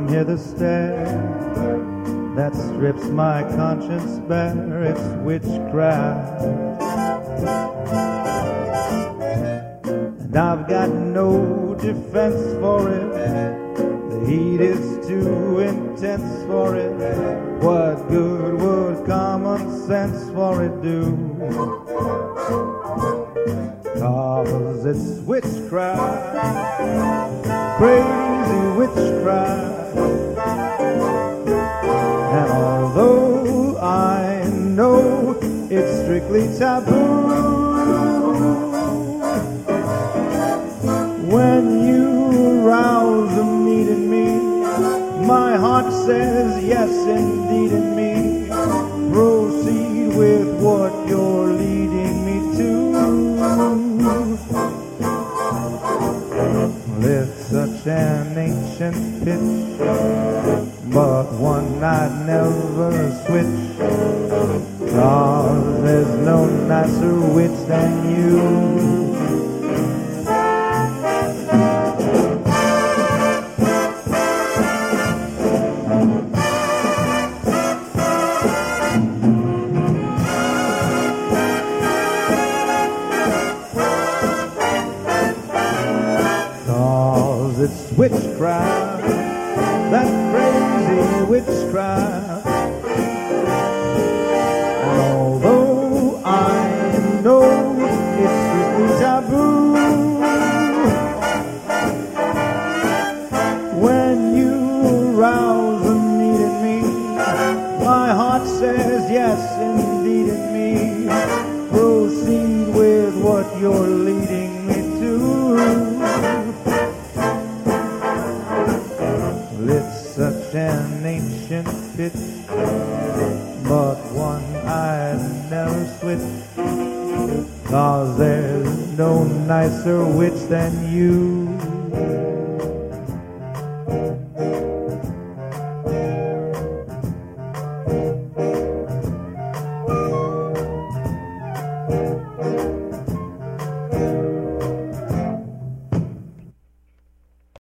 here the stare that strips my conscience bare. It's witchcraft, and I've got no defense for it. The heat is too intense for it. What good would common sense for it do? 'Cause it's witchcraft, crazy witchcraft. And although I know it's strictly taboo, when you arouse a need in me, my heart says yes indeed in me. Proceed with what you're leading me to. It's such an ancient pitch, but one I'd never switch. 'Cause there's no nicer witch than you. It's witchcraft, that crazy witchcraft. And although I know it's strictly taboo, when you arouse a need in me, my heart says yes indeed in me. Proceed with what you're leading me to. It's such an ancient pitch, but one I'd never switch. 'Cause there's no nicer witch than you.